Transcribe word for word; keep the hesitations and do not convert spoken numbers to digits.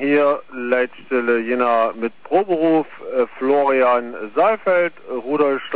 hier letztele jener mit Proberuf äh, Florian Saalfeld, Rudolstadt.